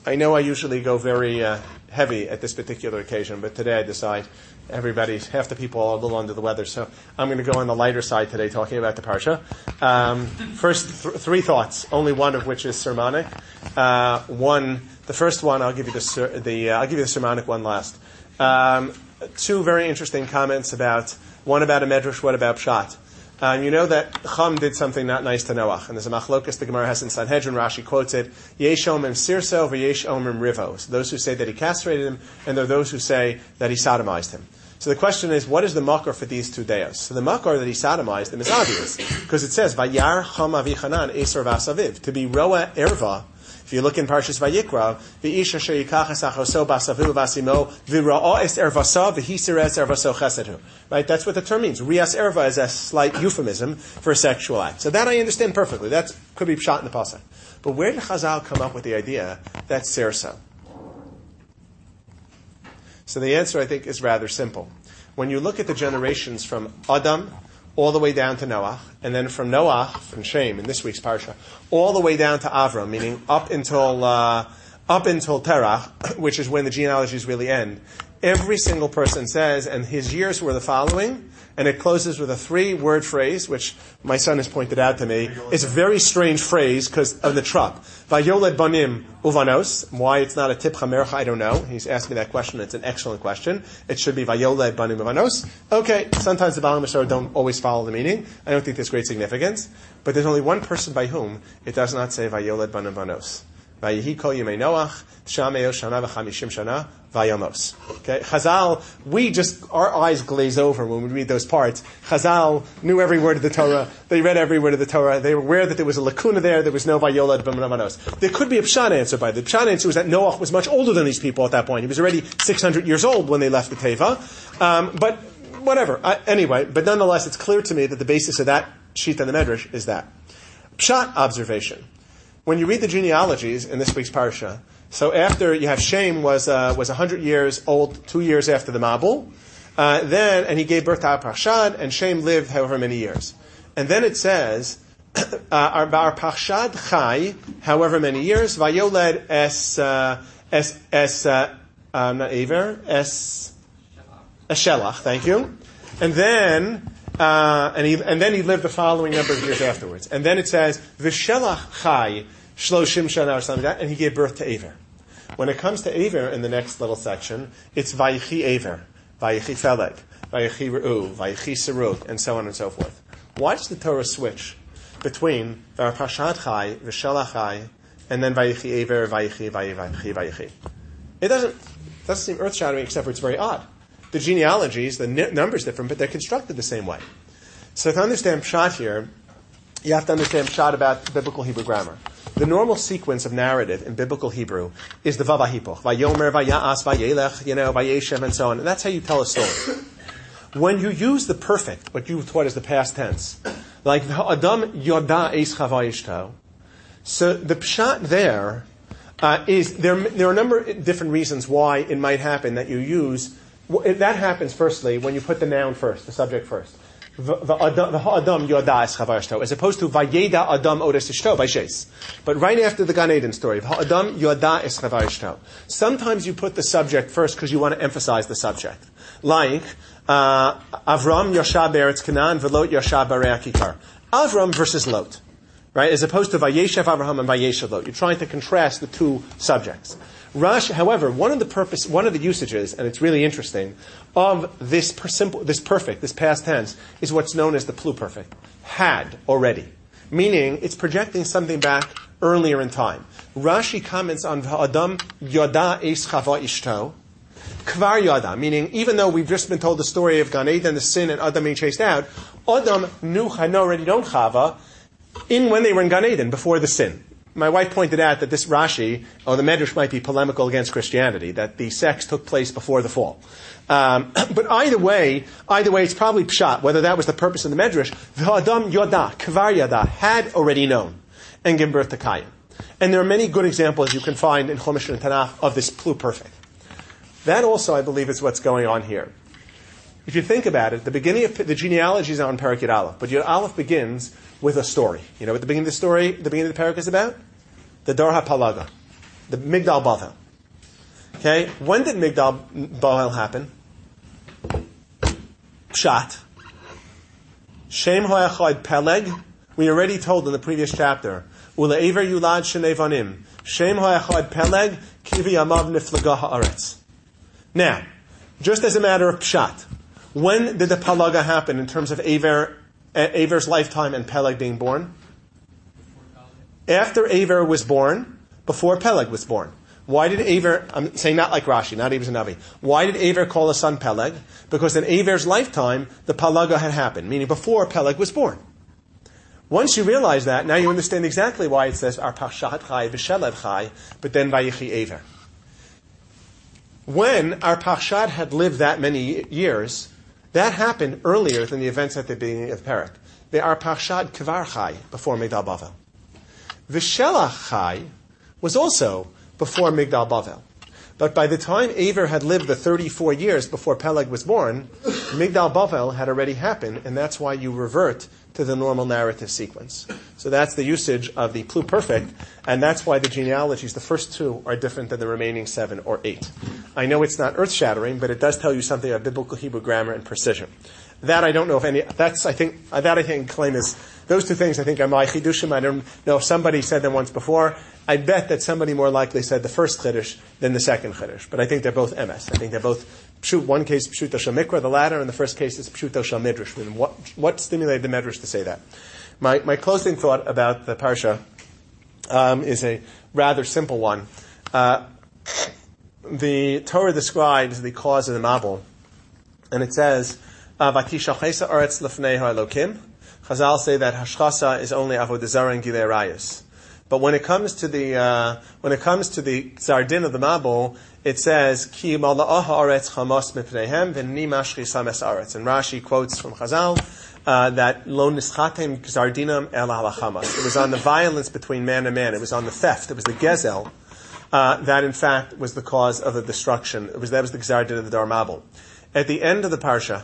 I know I usually go very heavy at this particular occasion, but today I decide half the people are a little under the weather, so I'm going to go on the lighter side today, talking about the parsha. First, three thoughts, only one of which is sermonic. The first one, I'll give you the sermonic one last. Two very interesting comments one about a medrash, one about pshat. You know that Chum did something not nice to Noach, and there's a machlokas the Gemara has in Sanhedrin. Rashi quotes it: "Yesh omrim sirso v'yesh omrim rivo." So those who say that he castrated him, and there are those who say that he sodomized him. So the question is, what is the makor for these two deos? So the makor that he sodomized him is obvious, because it says Vayar Chum Avichanan Eser Vasaviv, to be roa erva. If you look in Parshas Vayikra, v'isha sheyikachas achoso basavu vasimo v'ra'o es ervaso v'hisir es ervaso chesedhu. Right? That's what the term means. Rias erva is a slight euphemism for a sexual act. So that I understand perfectly. That could be pshat in the pasuk. But where did Chazal come up with the idea that's sirso? So the answer, I think, is rather simple. When you look at the generations from Adam all the way down to Noach, and then from Noach, from Shem, in this week's parsha, all the way down to Avram, meaning up until Terach, which is when the genealogies really end, every single person says, and his years were the following, and it closes with a 3-word phrase, which my son has pointed out to me. It's a very strange phrase because of the trup. Vayoled banim uvanos. Why it's not a tip chamercha, I don't know. He's asked me that question. It's an excellent question. It should be Vayoled banim uvanos. Okay, sometimes the Baal Mashar don't always follow the meaning. I don't think there's great significance. But there's only one person by whom it does not say Vayoled banim uvanos. Vayihi kol yemei Noach, Shameo shana v'chamishim shana, Vayamos. Okay, Chazal, our eyes glaze over when we read those parts. Chazal knew every word of the Torah. They read every word of the Torah. They were aware that there was a lacuna there. There was no Vayolad b'Manos. There could be a pshat answer by the pshat answer was that Noach was much older than these people at that point. He was already 600 years old when they left the Teva. But whatever. Anyway, but nonetheless, it's clear to me that the basis of that sheet on the Medrash is that. Pshat observation. When you read the genealogies in this week's parsha, so after you have Shem was 100 years old, 2 years after the Mabul, and he gave birth to Arpachshad, and Shem lived however many years. And then it says, Arpachshad chai, however many years, Vayoled not Aver, Shelach, thank you. And then he lived the following number of years afterwards. And then it says, V'shelach chai, shloshim shana, or something like that, and he gave birth to Aver. When it comes to Aver in the next little section, it's Vayichi Aver, Vayichi Feleg, Vayichi Re'u, Vayichi Serug, and so on and so forth. Why does the Torah switch between V'arpashad chai, V'shelach chai, and then Vayichi Aver, Vayichi? It doesn't seem earth-shattering, except for it's very odd. The genealogies, the numbers different, but they're constructed the same way. So to understand pshat here, you have to understand pshat about biblical Hebrew grammar. The normal sequence of narrative in biblical Hebrew is the vav hipoch, vayomer, vayas, vayelech, vayeshem, and so on. And that's how you tell a story. When you use the perfect, what you taught as the past tense, like Adam yoda es chavayishto, so the pshat there is there are a number of different reasons why it might happen that you use. That happens firstly when you put the noun first, the subject first. Adam yoda es chavayishto, as opposed to vayeda Adam odes ishto by Shes. But right after the Gan Eden story, Adam yoda es chavayishto. Sometimes you put the subject first because you want to emphasize the subject. Like Avram yosha be'eretz Canaan v'Lot yosha b'arei hakikar. Avram versus Lot, right? As opposed to Vayeshev Avraham and Vayeshev Lot. You're trying to contrast the two subjects. However, one of the usages, and it's really interesting, of this perfect, this past tense, is what's known as the pluperfect. Had, already. Meaning, it's projecting something back earlier in time. Rashi comments on Adam yoda es chava ishto, kvar yoda, meaning even though we've just been told the story of Gan Eden, the sin, and Adam being chased out, Adam knew had already known Chava when they were in Gan Eden, before the sin. My wife pointed out that this Rashi, or the Medrash, might be polemical against Christianity, that the sex took place before the fall. But either way, it's probably pshat, whether that was the purpose of the Medrash. V'adam yoda, kvar yada, had already known, and given birth to Cain. And there are many good examples you can find in Chumash and Tanakh of this pluperfect. That also, I believe, is what's going on here. If you think about it, the beginning of the genealogy is on Perek Yud Aleph, but Yud Aleph begins with a story. You know what the beginning of the story, the beginning of the parak is about? The Dar HaPalaga. the Migdal Bavel. Okay, when did Migdal Bavel happen? Pshat. Shem Ho'echad Peleg. We already told in the previous chapter. Ule'ever Yulad Shnei Vanim. Shem Ho'echad Peleg. Kivi Amav Niflaga Haaretz. Now, just as a matter of pshat, when did the palaga happen in terms of Aver's lifetime and Peleg being born? After Aver was born, before Peleg was born. Why did Aver, I'm saying not like Rashi, not even Navi. Why did Aver call his son Peleg? Because in Aver's lifetime, the palaga had happened, meaning before Peleg was born. Once you realize that, now you understand exactly why it says, Ar Pachshat Chai V'Shelev Chai, but then Vayichi Aver. When Arpachshad had lived that many years, that happened earlier than the events at the beginning of Perek. The Arpachshad Kvar Chai, before Migdal Bavel. Vishelach Chai was also before Migdal Bavel. But by the time Aver had lived the 34 years before Peleg was born, Migdal Bavel had already happened, and that's why you revert to the normal narrative sequence. So that's the usage of the pluperfect, and that's why the genealogies, the first two, are different than the remaining 7 or 8. I know it's not earth-shattering, but it does tell you something about biblical Hebrew grammar and precision. That I don't know if any, I think claim is, those two things I think are my chidushim. I don't know if somebody said them once before. I bet that somebody more likely said the first chiddush than the second chiddush. But I think they're both emes. I think they're both pshut. One case pshuto shel mikra, the latter, and the first case is pshuto shel midrash. I mean, what stimulated the midrash to say that? My closing thought about the parsha is a rather simple one. The Torah describes the cause of the Mabul, and it says, "Vatishachesa aretz lefnei ha'elokim." Chazal say that hashchasa is only avodah zarah and gilei arayos. But when it comes to the Zardin of the Mabul, it says Ki mala'ah haaretz chamas mipneihem v'ni mashchi sames aretz. And Rashi quotes from Chazal that lo nischatem Zardinam el halachamas. It was on the violence between man and man. It was on the theft. It was the gezel that in fact was the cause of the destruction. That was the Zardin of the Dar Mabul. At the end of the parsha,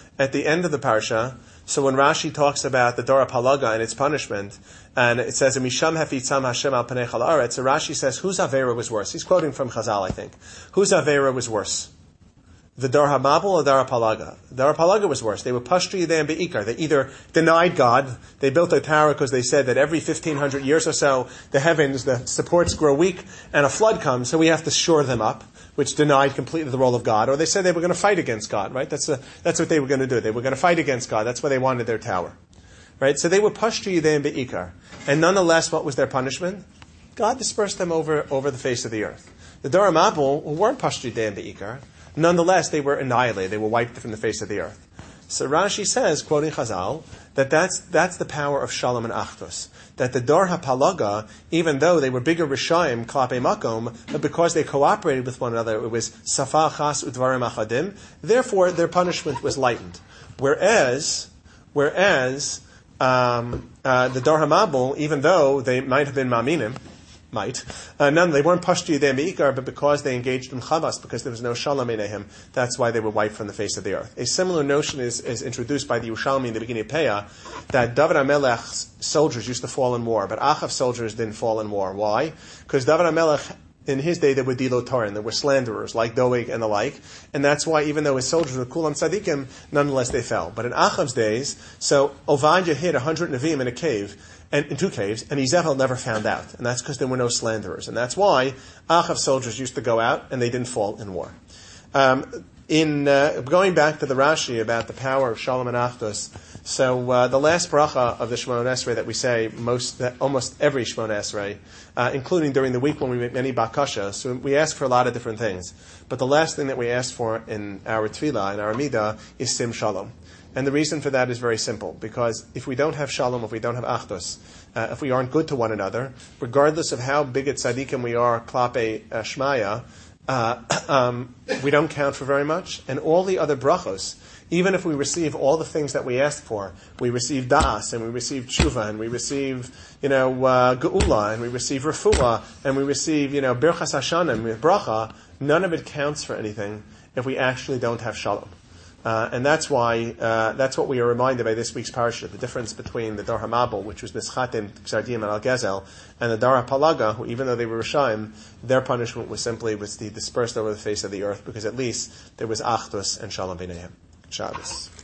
so when Rashi talks about the Dora Palaga and its punishment, and it says, Misham hafitzam Hashem al panei chal haaretz, so Rashi says, whose Avera was worse? He's quoting from Chazal, I think. Whose Avera was worse? The Dor HaMabul or Dor HaPalaga? The Dor HaPalaga was worse. They were Pashtu Yidei and Be'ikar. They either denied God, they built a tower because they said that every 1,500 years or so, the heavens, the supports grow weak, and a flood comes, so we have to shore them up, which denied completely the role of God. Or they said they were going to fight against God, right? That's what they were going to do. They were going to fight against God. That's why they wanted their tower. Right? So they were Pashtu Yidei and Be'ikar. And nonetheless, what was their punishment? God dispersed them over the face of the earth. The Dor HaMabul weren't Pashtu Yidei and Be'ikar. Nonetheless, they were annihilated. They were wiped from the face of the earth. So Rashi says, quoting Chazal, that's the power of Shalom and Achdus. That the Dor HaPalaga, even though they were bigger Rishayim, Klape Makom, but because they cooperated with one another, it was Safa Chas Udvarim Achadim, therefore their punishment was lightened. Whereas the Dor HaMabul, even though they might have been Maminim, they weren't Pashtu Yidei Me'ikar, but because they engaged in Chavas, because there was no Shalom Einehim, that's why they were wiped from the face of the earth. A similar notion is introduced by the Yerushalmi in the beginning of Peah, that David HaMelech's soldiers used to fall in war, but Achav's soldiers didn't fall in war. Why? Because David HaMelech, in his day, there were Dilotarim, there were slanderers, like Doeg and the like, and that's why even though his soldiers were Kulam Tzadikim, nonetheless they fell. But in Achav's days, so Ovadya hid 100 Nevi'im in a cave, and in 2 caves, and Izebel never found out. And that's because there were no slanderers. And that's why Achav's soldiers used to go out, and they didn't fall in war. Going back to the Rashi about the power of Shalom and Achdus, so the last bracha of the Shemona Esrei that we say almost every Shemona Esrei, including during the week when we make many bakasha, so we ask for a lot of different things. But the last thing that we ask for in our tefillah, in our midah, is Sim Shalom. And the reason for that is very simple, because if we don't have shalom, if we don't have achdus, if we aren't good to one another, regardless of how big a tzaddikim we are, klape shmaya, we don't count for very much. And all the other brachos, even if we receive all the things that we asked for, we receive da'as, and we receive tshuva, and we receive, geula, and we receive refuah, and we receive, birchas hashanim, bracha, none of it counts for anything if we actually don't have shalom. And that's why, that's what we are reminded by this week's parasha, the difference between the Dar HaMabul, which was Nischatim, Ksardim, and Al-Gezel, and the Dar HaPalaga, who, even though they were Rishaim, their punishment was dispersed over the face of the earth, because at least there was Achdus and Shalom B'neihem. Shabbos.